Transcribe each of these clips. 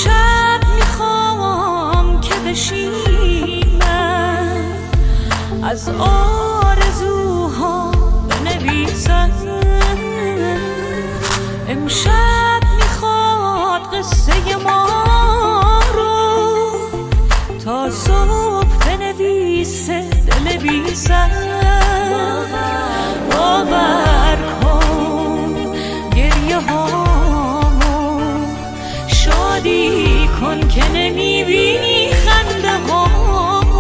امشب میخوام که بشینم از آرزوها بنویسم. امشب میخواد قصه ما رو تا صبح بنویسه بنویسم. باور کن گریه هامو شادی کن که نمیبینی خنده هامو.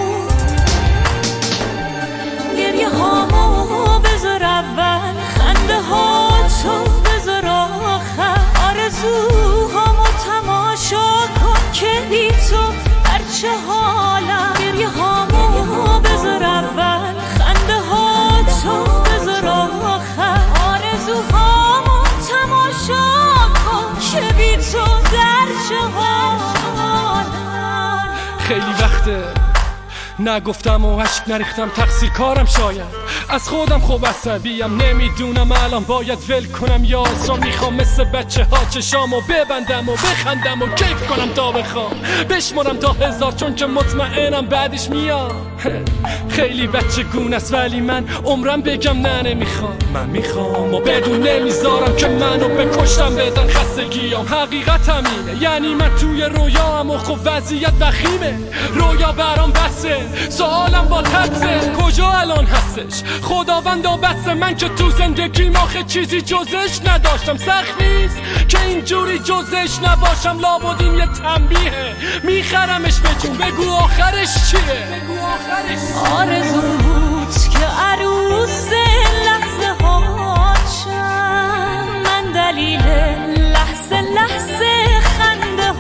گریه هامو بذار اول، خنده هاتو بذار آخر. آرزوهامو تماشا کن که بی تو در چه حالم. گریه هامو بذار اول، خنده هاتو بذار آخر. آرزوهامو تماشا کن که بی تو در چه حالم. خیلی وقته نگفتم و عشق نریختم، تقصیر کارم شاید از خودم. خوب عصبیم نمیدونم الان باید ول کنم یا آسان. میخوام مثل بچه ها چشامو ببندم و بخندم و کیف کنم تا بخوام بشمارم تا 1000 چون که مطمئنم بعدش میاد. خیلی بچه گونه است ولی من عمرم بگم نه نمیخوام. من میخوام و بدون نمیذارم که منو بکشتم بدن خستگیام. حقیقت همینه یعنی من توی رویام و خب وضعیت وخیمه. رویا برام بسه سوالم با تدسه کجا الان هستش خداوندا بس من که تو زندگیم آخه چیزی جزش نداشتم. سخت نیست که اینجوری جزش نباشم، لابد این یه تنبیهه میخرمش به جون. بگو آخرش چیه؟ آرزو بود که عروس لحظه هاشم، من دلیل لحظه لحظه خنده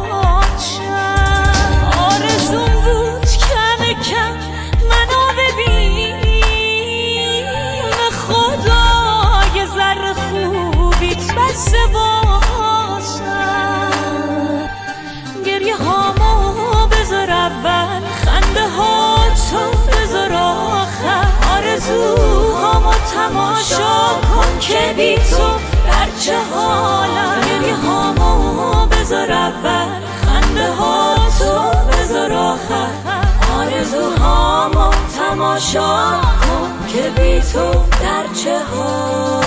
هاشم. آرزو بود کم کم منو ببین، خدا یه ذره خوبیت بسه باشم. گریه هامو بذار اول، خنده هاتو بذار آخر. آرزوهامو تماشا کن که بی تو در چه حالم. گریه هامو بذار اول، خنده هاتو بذار آخر. آرزوهامو تماشا کن که بی تو در چه حالم.